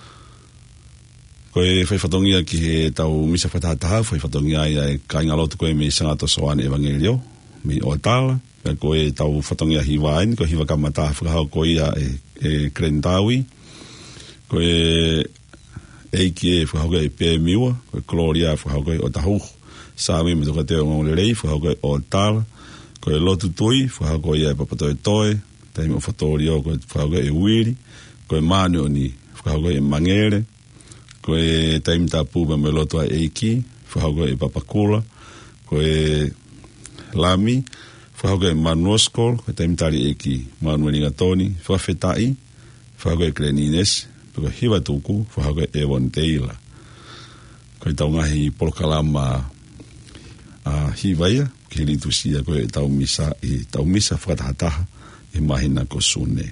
Koe whai whatongi ki he tau misa whatahataha, whai whatongi ai ai ka inga lotu koe me sangato soane evangelio, me o tala. Koe tau whatongi a hiwa aini, koe hiwa kamataha whakahau koe ia e, e Krentawi. Koe eiki e whahauka e pē miua, koe Gloria whahauka e o tahu, sāmi me toka te o ngōle rei, whahauka e o tala, koe lotu tui, whahauka e papato e toe, taimi o whatori o koe whahauka e uiri, koe mane o ni, whahauka e mangere, koe taimi tā pūpa me lotu a eiki, whahauka e papakula, koe lami, whahauka e manuoskol, koe taimi tari eiki, manueli ngatoni, whawhetai, whahauka e krenines, Peko hiwa tuku, whahauka e Ewan Taylor. Koe tau ngahi polokalama uh, hiwaia, ki ritu sia koe tau misa, i tau misa whakatahataha, e mahina ko sune.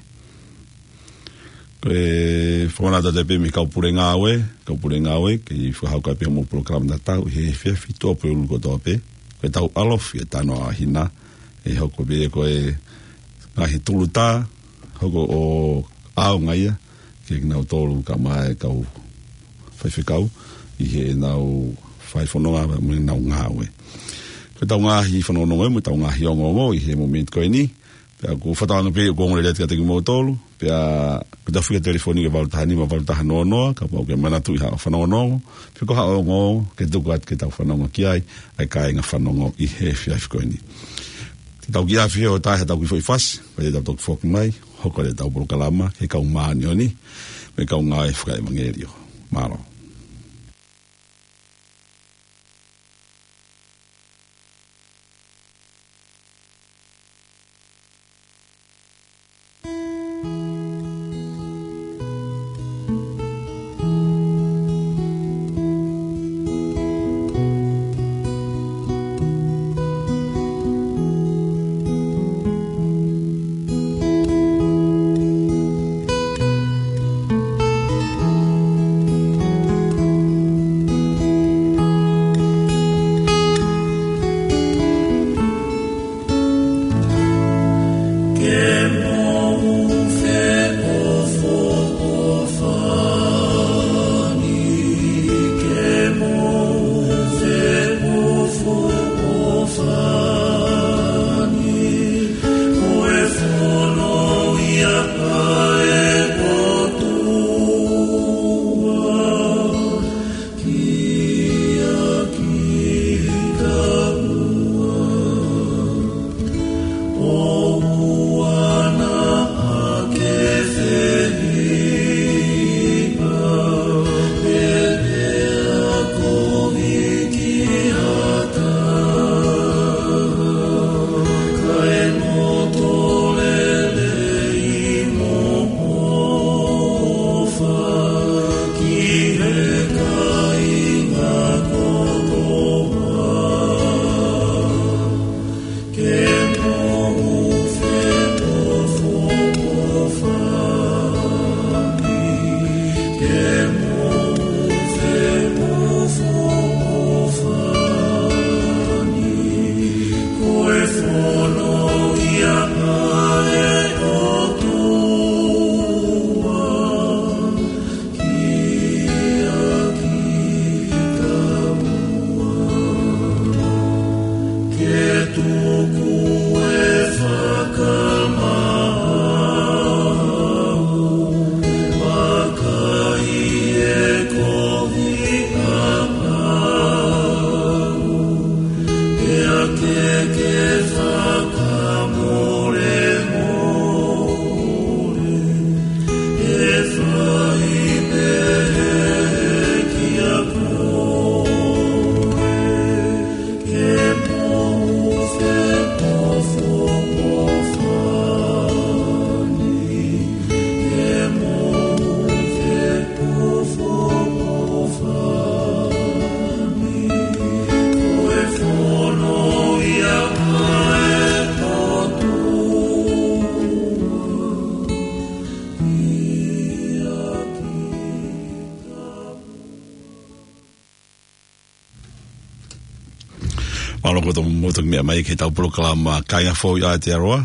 Koe whanata te pe mi kaupure ngāwe, kaupure ngāwe, ki whahauka pe mo polokalama na tau, he he whiawhi toa pe ulu kotoa pe, koe tau alof, e tano a hina, e hoko pe koe ngahi tuluta, hoko o ao ngaia, ke nau tolu ka mai kau whaiwhikau i he nau whaiwhanonga me nau ngāwe. Koe tau ngāhi whanonga mo tau ngāhi ongongo i he moment koe ni. Pea ko whatanga pe o kongore reti ka teki mo tolu. Pea ko tau whika telefoni ke walutahani ma walutaha noa noa. Ka pau ke manatu i hao whanongongo. Pea ko hao ongo ke tuku at ke tau whanonga ki ai. Ai ka inga whanongo i he whiawhi koe ni. Te tau ki awhi o tae ha tau ki whoi whas. Koe te tau toki whoki mai. Hoko le tau polokalama, he kau maani o ni, me kau ngai whaka evangelio. Maro. Malo ko to mo to me mai ke tau programa kainga fo ya te roa.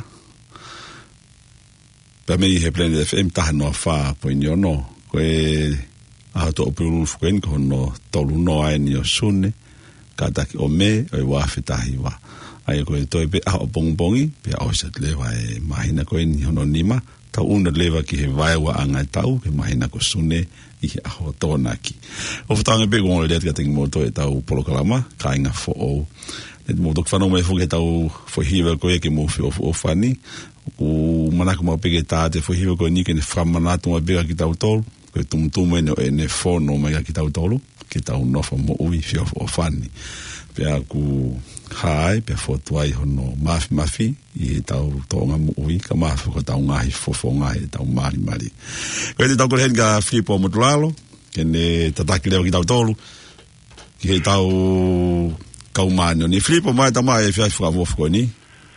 Pa me he plan F M ta no fa po no no. Ko a to pulu fuen ko no tolu no ai ni osune. Ka ta o me o wa fita hiwa. Ai ko to be a bongbongi pe a set leva e mahina ko ni no nima. Ta una leva ki he vai wa anga tau ke mahina ko sune i a ho tonaki. O fatanga be gon le getting moto e tau programa kainga fo o le moto que fano me fo que tau fo hiva ko e ke mo fo o fani o manako mo pe que ta te fo hiva ko ni ke ne framana to be ki tau tol ko tum tum no e ne fo no me ki tau tolo ki tau no fo mo o fi o fani pe ku hai pe fo tuai hono mafi mafi i tau tonga mo i ka mafi ko tau ngai fo fo ngai tau mari mari ko te tau ko henga flipo mo tulalo ke ne tataki leo ki tau tolu ki tau kau mano ni flipo mai ta mai fi fa mo fo ni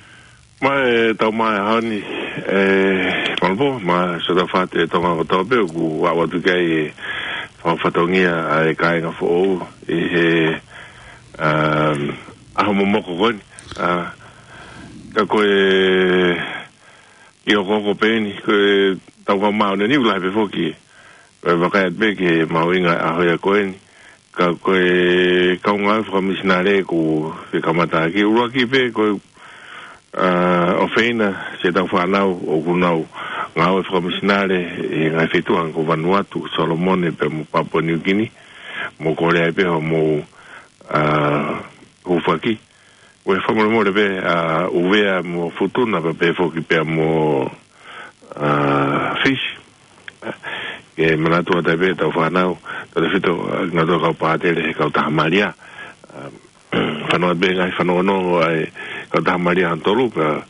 mai tau mai hani eh malbo ma so da fate tonga ko tobe ku wa wa tu kai fa fa tongia ai kai nga fo e he um a mo mo ko gon a ka ko e io ko ko peni ko tau ko ma ni la be foki e va ka be ke ma winga a ho ya ko ni ka ko e ka nga fra missionare ko se kamata ki ro ki be ko a ofena se tau fa na o ku na nga o fra missionare e nga fetu an ko Vanuatu Solomon pe mo Papua New Guinea mo ko le be mo a ufaki we famo mo be a uvea mo futuna be foki pe mo a fish e manatu ta be ta fanau ta fito na do ka pate le ka ta maria fano be ngai fano no ai ka ta maria antolu ka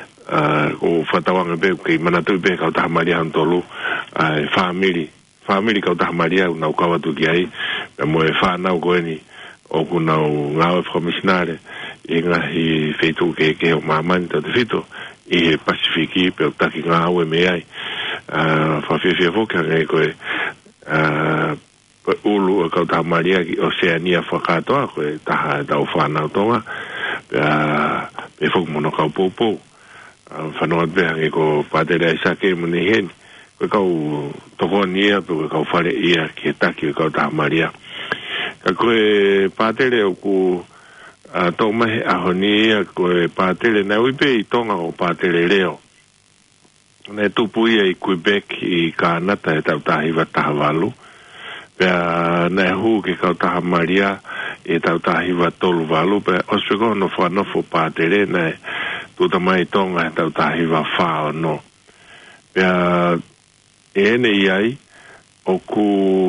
o fatawanga be ke manatu be ka ta maria antolu ai family family ka ta maria na ka watu ki ai mo e fa na ko ni o kuna o ngau komisionare e ngahi fetu ke ke o mamani ta fito e Pasifiki pe o taki ngau e me ai a fa fe fe fo ka ngai ko e a ulu o ka ta maria ki Oceania fo ka to ko ta ha ta o fa na tonga a pe fo mo no ka popo fa no be ngai ko pa de la sa ke mo ni hen ko ka o to ko ni a pe ka o fa le ia ki taki ka ta maria ko e patele o ku a to mai a honi ko e patele na ui pe i tonga o patele leo ne tupu ia i Quebec i Kanata e tau tahi wa tahavalu pea ne hu ke kau taha maria e tau tahi wa tolu valu pea oswego no whanofo patele ne tuta mai tonga e tau tahi wa whao no pea e ene iai o ku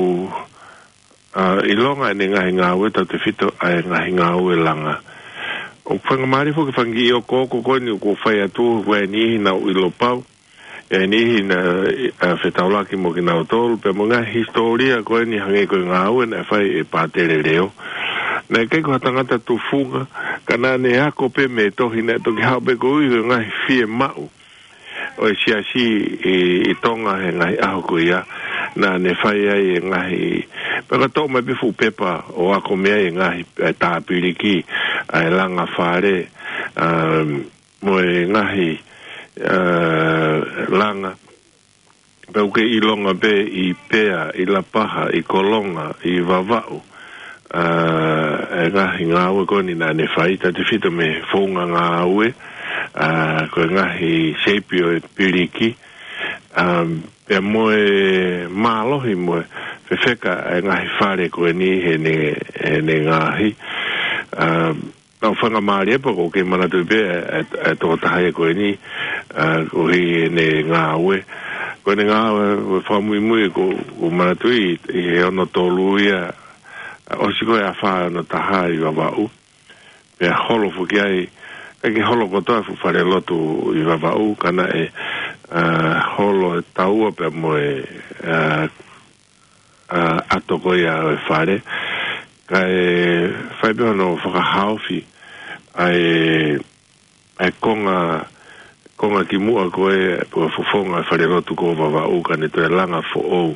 Uh, ilonga ni ngahi ngawe tau te fito ai ngahi ngawe langa o whanga maari fo ke whangi o koko koni ko whai atu wai nihi na ilo pau e nihi na uh, whetaulaki mo ki nao tolu pe mo ngahi historia koni hangi koe ngawe na whai e pātere leo na kei ko hatangata tu funga kana ne hako pe me tohi na toki hao pe ko ui ngahi fie mau o e siasi i, i tonga he ngahi aho ko ia na ne whai ai e ngahi peka tō mai bifu pepa o ako mea e ngahi tāpiriki ai langa whare um, mo e ngahi uh, langa pau ke ilonga be i pea i la paha i kolonga i vavau uh, e ngahi ngāwe koni na ne whai ta te whita me whonga ngāwe uh, ko e ngahi sepio e piriki um, pea mo e mālohi mo e feka e ngahi whare koe ni he ne, he ne ngahi um, nau whanga maari epa ko ke manatu be e, e tō tahai koe ni uh, ko hi ne ngāwe koe ne ngāwe e whamui mui ko, ko manatu i he ono tōlu ia osi koe a wha ono tahai wa wau pe a holo fuki ai e ke holo kotoa fu whare lotu i wa wau kana e uh, holo e taua pe mo e uh, uh, ato ko ia e whare ka e whaipeho no whakahauwhi ai ai konga konga ki mua ko e po fofonga whare rotu ko wawa o ka ne toe langa fo o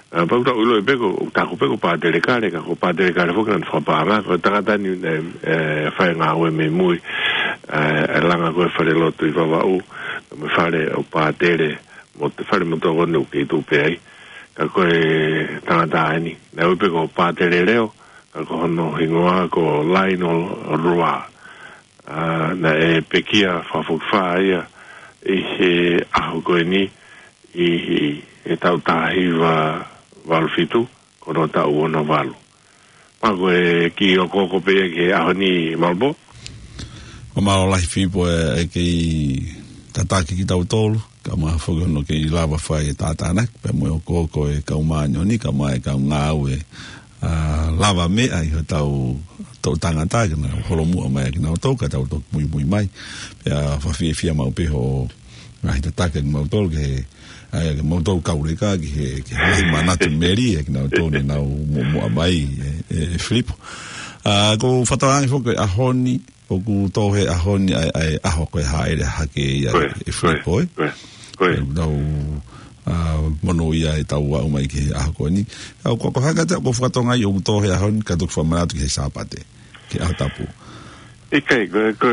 a pa uta ulo e peko ta ko peko pa tele kale ka ko pa tele kale fo kan fa pa nga ko ta ta ni e fa nga o me mui e langa ko fa le loto i va va u me fare o pa tele mo te fare mo to no ki tu pe ai ka ko e ta ta ni na u peko pa tele leo ka ko no hingoa ko laino roa na e pekia fa fo fa ia e he a ko ni i e tau tahi wa walfitu kono tau ona walu pago e ki o koko pe ke ahoni malbo o malo lai fipo e ki tataki ki tau tolu ka ma fogo no ki lava fai tatana pe mo koko e ka umanyo ni ka mai ka ngau e lava me ai ho tau tau tangata na holomu mai ki na toka tau to muy muy mai pe a fa fi fi ma pe ho ai tataki mo tolu ke ai mo tau kaureka ki ki manatu meri e na to na mo mo mai e flip a go fatanga fo ke ahoni o ku to he ahoni ai ai aho ko haere hake ia e flip oi oi no a mono ia e tau au mai ki aho ko ni au ko haka ta ko fatonga i o to he ahoni ka to fa manatu ki sapate ki atapu e kai ko ko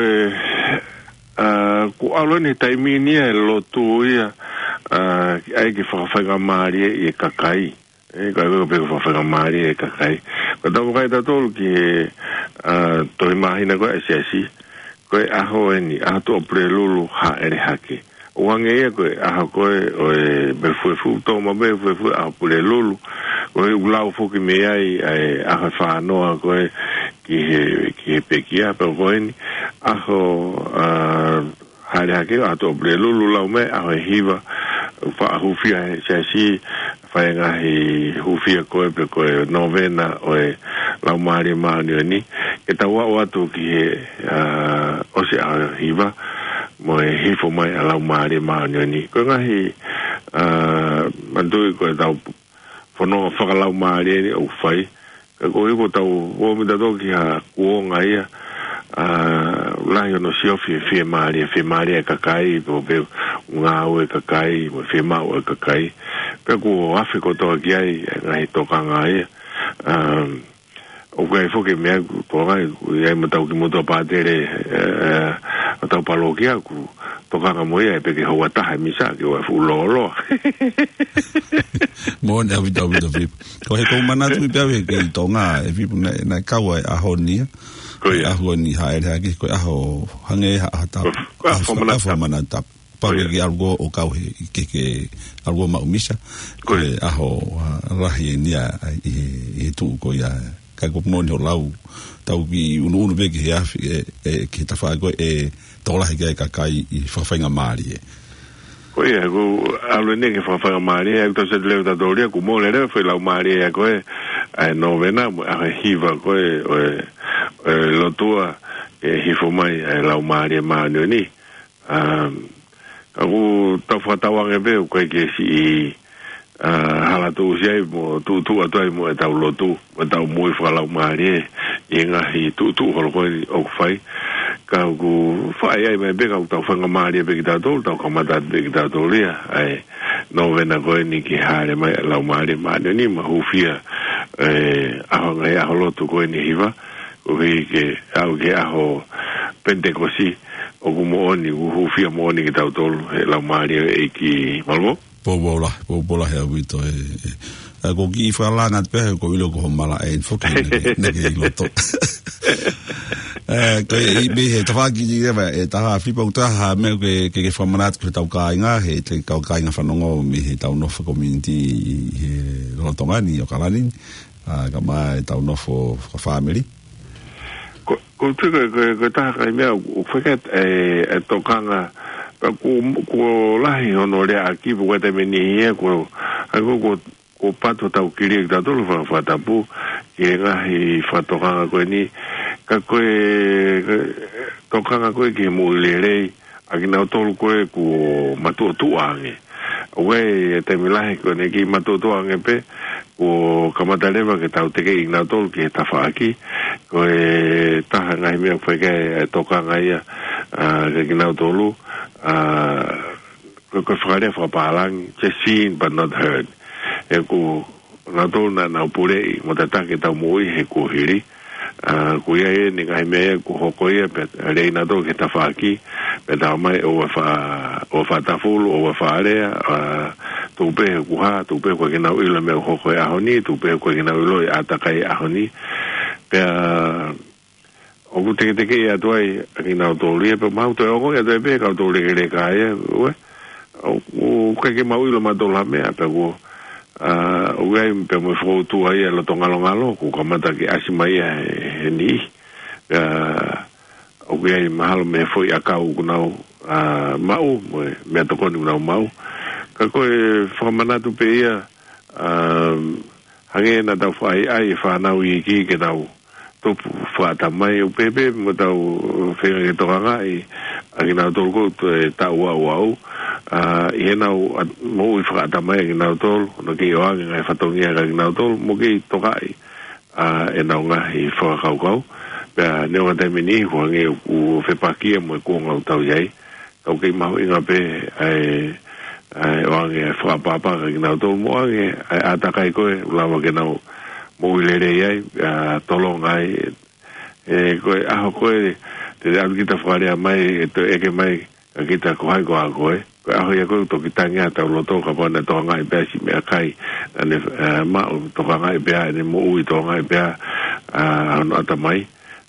a ku aloni taimini e lo tu ia Uh, ai ki whakawhanga maari e kakai e kai weka peka whakawhanga maari e kakai ko tau kai tatolu ki uh, tohi mahina koe e siasi koe aho e ni aho to opre lulu ha ere hake uange ia koe aho koe o e befuefu to ma befuefu aho pure lulu koe ulau fuki me ai aho whaanoa koe ki he, ki he pekia pero koe ni aho uh, haere hake aho to opre lulu lau me aho e hiva fa hufia se si fa nga hi hufia ko pe ko novena o e la mari mani ni e ta wa wa to ki a o se a hiva mo e hifo mai la mari mani ni ko nga hi a mandu ko ta fo no fa la mari o fai ko i ko ta o mi da do ki ha ko nga ia a la yo no si o fi fi mari fi mari ka kai po pe nga o ka kai mo fi ma o ka kai pe ko afiko to ki ai ngai to ka ngai um o ko fo ke me ko ngai ai mo ta ki mo to pa tere eh ta pa lo ki aku to ka mo ia pe ke ho ta ha mi sa ki o fu lo lo mo na vi to vi to vi ko he ko mana tu pe ke to nga e vi na na ka wa a honia ko ia ho ni ha era ki ko aho hange ha ta fa mana ta pa ki algo o ka ke ke algo ma umisa ko aho rahi ni e tu ko ia ka ko mo no lau tau ki unu unu be ki ha e ki ta fa ko e to la ki ka kai i fa fa nga mari ko ia ko alo ne ke fa fa nga mari e to se le da doria ku mo le re fa la mari e ko e novena a hiva ko e lo tua e hifo mai e lau maari e maani ni aku tau whatawang e beo koe ke si i hala tu usiai mo tu tu atuai mo e tau lotu mo tau mui whalau maari e i ngahi tu tu holo koe o kwhai ka ku whai ai mai beka tau whanga maari e beki tātou tau kamatat beki tātou lia ai novena koe ni ki haere mai e lau maari e maani ni ma hufia aho ngai aho lotu koe ni hiva o hei ke au ke aho pentekosi o kumo oni u hufia mo oni ki tau tolu he lau maari e ki malmo po bola po bola he awito e ko ki whalanga te pehe ko ilo ko mala e foki ne ke loto e ko i me he tawhaki ni rewa e taha whipa utaha me ke ke whamanat ko tau kāinga he te tau kāinga whanongo me he tau nofa community he lotongani o kalani ka mai tau nofo family ko tu ko ko ta ka me o feket e tokanga ko ko lahi ono le aki bu te meni e ko ko ko ko pato tau kiri da tolo fa fa tapu ke nga hi fa tokanga ko ni ka ko tokanga ko ke mo le le aki na tolo ko ko matu tu ange we te milahi ko ne ki matu tu ange pe o kamataleva ke tau te ke ina tol ke ta fa aki ko e ta ngai me foi ke toka ngai a ke ina tolu a ko ko fare fa palang che seen but not heard e ko na to na na pure mo tata ke ta mo he ko hiri a ku ye ni ga me ku ho ko ye pe re na to ke ta fa ki pe da mai o fa o fa ta fulu o fa area a tu pe ku ha tu pe ko ke na ilo me ho ko ya honi tu pe ko ke na ilo ata kai a honi pe o ku te te ke ya to ai ki na to ri pe ma to o ya te pe ka to ri ke ka ye we o ke ke ma ilo ma to la me pe ko Uh, o gai pe mo fo tu ai lo tonga longa lo ku kamata ki asimai e ni uh, o gai mahalo me foi akau ku nau uh, mau me to kon nau mau ka ko e famana tu pe ia uh, hange na da fai ai fa nau i ki ke dau to fa ta mai o pepe mo dau fe ke to nga i agina to ko ta wa wa a e na mo i fra ta mai na tol no ki o nga fa to ngia na tol mo ki to kai a e na nga i fa ka ko pa ne o ta mini ko nge u fe pa ki mo ko nga ta yai to ki ma i nga pe ai ai o nga fa pa pa na tol mo nge a ta kai ko la wa ke na mo le re yai to lo ngai e ko a ko te al ki ta fa re mai to e ke mai ki ta ko ai ko a ko e aho ya ko to kitanga ta lo to ka bona to nga be si me kai ane ma to nga be ane mo u to nga be a no ata mai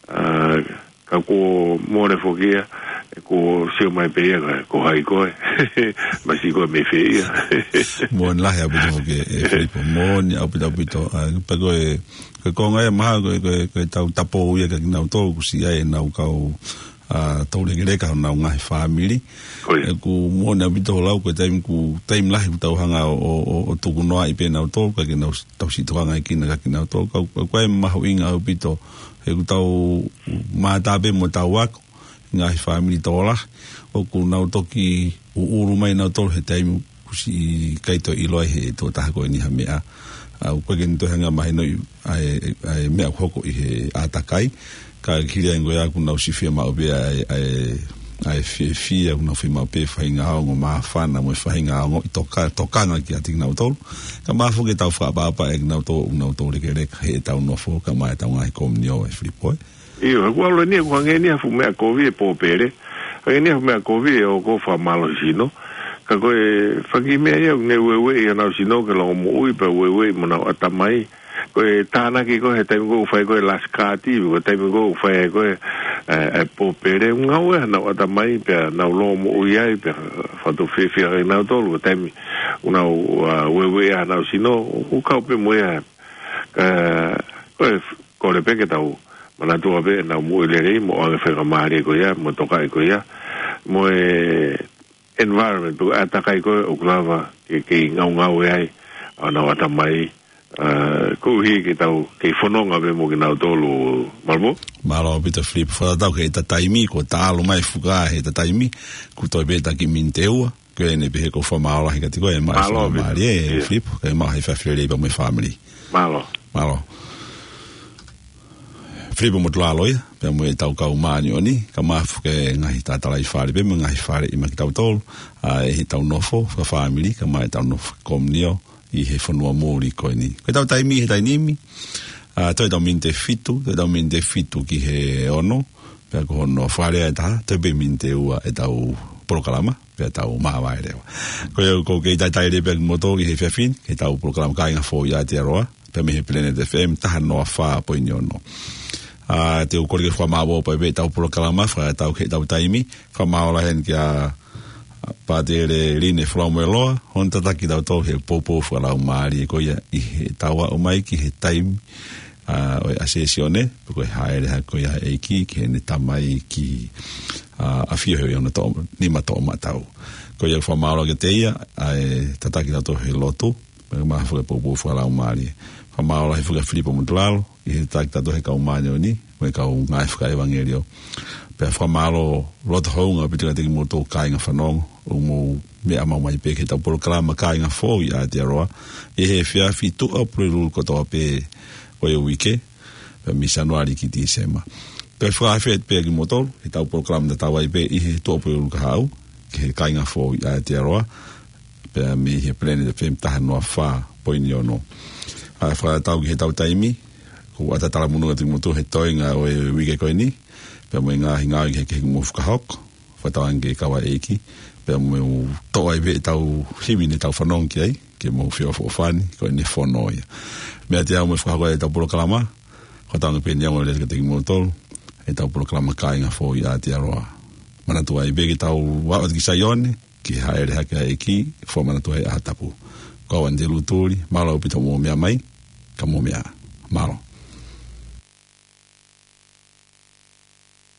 ka ko mo le fogia ko si mai be ko hai ko ma si ko me fe mo la ya bu ke Filipo mo ni apu apu to pa ko ko ko nga ma ko ko ta tapo ya ka na to si ai na ka a tole gele ka na nga family e ku mo na bito lau ko time ku time la bito hanga o o tu no ai pe na to ka ke na to si to nga ki na ki na to ka ko e ma winga o bito e ku tau ma ta be mo ta wa nga family to la o ku na to ki u uru mai na to he time ku si kai to i loi he to ta ko ni ha me a ko ke to hanga mai no ai ai me ko ko i atakai ka kiri ngo ya kuna usifia ma obe ai ai ai fi fi una fi ma pe fa inga ngo ma fa na mo fa inga ngo toka toka na ki ating na utol ka ma fu ke ta fa ba pa ek na to una to le ke le he ta no fo ka ma ta ngai kom nio e Filipo io ko lo ni ko nge ni fu me ko vi po pere nge ni fu me ko vi o ko fa malo sino ka ko fa ki me yo ne we we na sino ke lo mo ui pe we we mo na ata mai ko tana ki ko he time go fai ko las kati ko time go fai ko e po pere nga we na ata mai pe na lo mo ia pe fa to fe fe na to lo time una we we na sino u ka pe mo ia ka ko ko le pe ke tau mana to be na mo le re mo a fe ga mari ko ia mo to kai ko ia mo environment to ata kai ko o klava ke ke nga nga we ai ana ata mai Uh, ko hi ke tau ke fononga be mo ke na tolu malmo malo bita flip fa tau ke ta taimi ko ta lo mai fuga he ta taimi ku to be ta ki minteua ke ne be ko fa malo he ka tiko e mai fa mari flip ke ma he fa flele ba mo family malo malo flip mo tla loia pe mo tau ka umani oni ka ma fu ke ngai ta ta lai fa be mo ngai fa i ma ki tau tol a he tau nofo fa family ka ma tau nofo komnio i he whanua mōri koe ni. Koe tau taimi he tainimi, uh, toi tau minte fitu, toi tau minte fitu ki he ono, pia ko hono wharea e taha, toi pe minte ua e tau porokalama, pia tau mahawa e rewa. Koe ko kei tai tai repe moto ki he whiawhin, ke tau porokalama ka inga fō i a te aroa, pia me he Planet F M, taha noa wha po ini ono. Uh, te u kore ke wha mawa pa e tau porokalama, wha tau ke tau taimi, wha mawa la hen ki a pa te re rine whalaumwe loa, hon tataki tau tau he popo whalau maari e koia i he taua o mai ki he taimi uh, o e asesione, pako e haere ha koia e ki, ki he ne tamai ki uh, a whio heo iona to, nima to o matau. Koia wha maora ke te ia, e tataki tau tau he loto, pako maha whaka popo whalau maari. Wha maora he whaka Filipo Mutulalo, i he tataki tau he kau maanyo ni, me kau ngai whaka evangelio. Pea whamalo rota hounga pitika teki mo tō kāinga whanongo o mo mea mau mai peke tau polo kalama kāinga fō i a te aroa e he whiawhi tua pure rulu kotoa pē oe wike pea misanuari ki ti sema pea whakawhet pē ki mo tō he tau polo kalama ta tawai pē i he tua pure rulu ka hau ki he kāinga fō i a te aroa pea me he Planet F M taha noa whā poini ono a wha tau ki he tau taimi, ko ata tala mununga tu mutu he toinga o e wike koe ni, pia mo ngā hinga i he ke mo whakahok, whatau ange kawa eiki, pia mo toa i ve tau hiwi ni tau whanong ki ai, ke mo whio fo whani, koe ni whonoia. Mea te au mo whakahoko e tau polo kalama, whatau ange pēni au le te ki mo tolu, e tau polo kalama ka inga fo i Aotearoa. Manatua i veki tau waot ki saione, ki haere hake a eki, fo manatua i ahatapu. Kau ande luturi, malo upita mo mea mai, ka mo mea, malo.